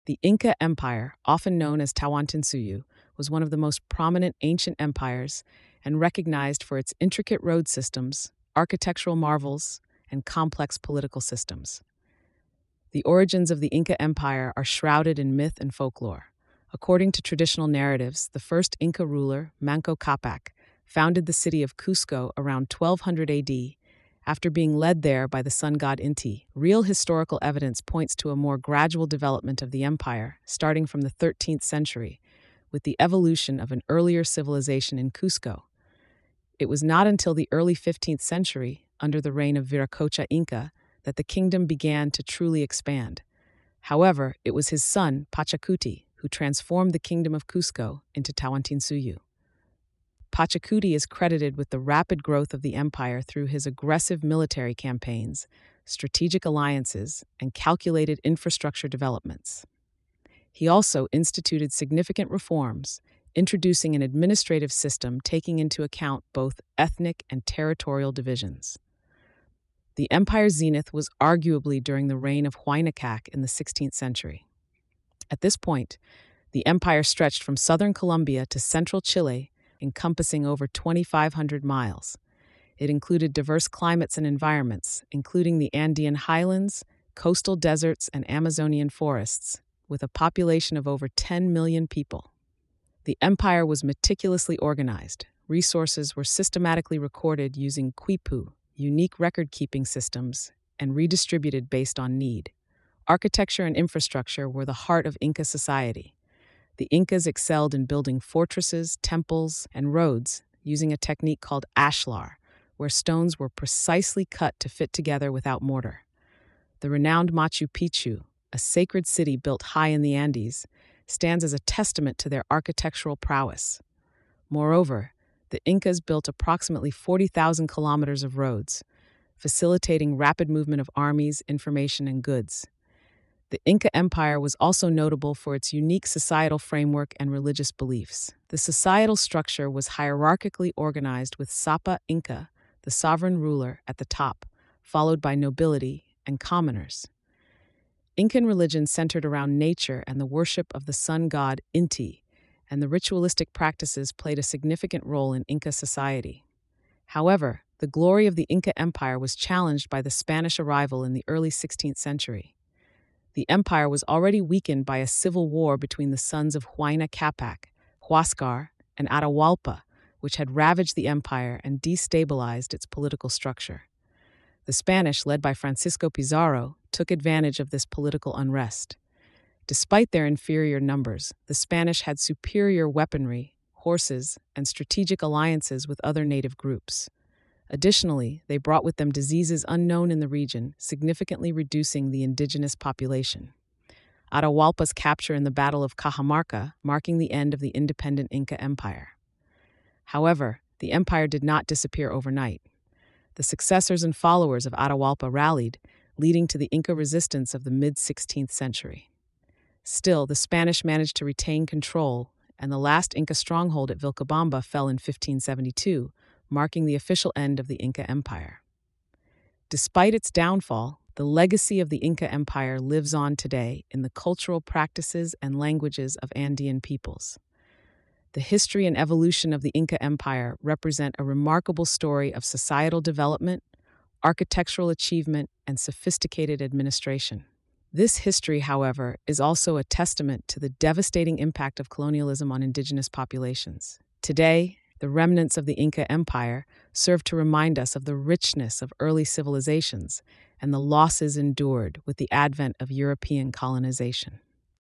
The Inca Empire, often known as Tawantinsuyu, was one of the most prominent ancient empires and recognized for its intricate road systems, architectural marvels, and complex political systems. The origins of the Inca Empire are shrouded in myth and folklore. According to traditional narratives, the first Inca ruler, Manco Capac, founded the city of Cusco around 1200 AD after being led there by the sun god Inti. Real historical evidence points to a more gradual development of the empire, starting from the 13th century, with the evolution of an earlier civilization in Cusco. It was not until the early 15th century, under the reign of Viracocha Inca, that the kingdom began to truly expand. However, it was his son, Pachacuti, who transformed the kingdom of Cusco into Tawantinsuyu. Pachacuti is credited with the rapid growth of the empire through his aggressive military campaigns, strategic alliances, and calculated infrastructure developments. He also instituted significant reforms, introducing an administrative system taking into account both ethnic and territorial divisions. The empire's zenith was arguably during the reign of Huayna Cac in the 16th century. At this point, the empire stretched from southern Colombia to central Chile, encompassing over 2,500 miles. It included diverse climates and environments, including the Andean highlands, coastal deserts, and Amazonian forests, with a population of over 10 million people. The empire was meticulously organized. Resources were systematically recorded using quipu, unique record-keeping systems, and redistributed based on need. Architecture and infrastructure were the heart of Inca society. The Incas excelled in building fortresses, temples, and roads using a technique called ashlar, where stones were precisely cut to fit together without mortar. The renowned Machu Picchu, a sacred city built high in the Andes, stands as a testament to their architectural prowess. Moreover, the Incas built approximately 40,000 kilometers of roads, facilitating rapid movement of armies, information, and goods. The Inca Empire was also notable for its unique societal framework and religious beliefs. The societal structure was hierarchically organized with Sapa Inca, the sovereign ruler, at the top, followed by nobility and commoners. Incan religion centered around nature and the worship of the sun god Inti, and the ritualistic practices played a significant role in Inca society. However, the glory of the Inca Empire was challenged by the Spanish arrival in the early 16th century. The empire was already weakened by a civil war between the sons of Huayna Capac, Huáscar, and Atahualpa, which had ravaged the empire and destabilized its political structure. The Spanish, led by Francisco Pizarro, took advantage of this political unrest. Despite their inferior numbers, the Spanish had superior weaponry, horses, and strategic alliances with other native groups. Additionally, they brought with them diseases unknown in the region, significantly reducing the indigenous population. Atahualpa's capture in the Battle of Cajamarca, marking the end of the independent Inca Empire. However, the empire did not disappear overnight. The successors and followers of Atahualpa rallied, leading to the Inca resistance of the mid-16th century. Still, the Spanish managed to retain control, and the last Inca stronghold at Vilcabamba fell in 1572, marking the official end of the Inca Empire. Despite its downfall, the legacy of the Inca Empire lives on today in the cultural practices and languages of Andean peoples. The history and evolution of the Inca Empire represent a remarkable story of societal development, architectural achievement, and sophisticated administration. This history, however, is also a testament to the devastating impact of colonialism on indigenous populations. Today, the remnants of the Inca Empire serve to remind us of the richness of early civilizations and the losses endured with the advent of European colonization.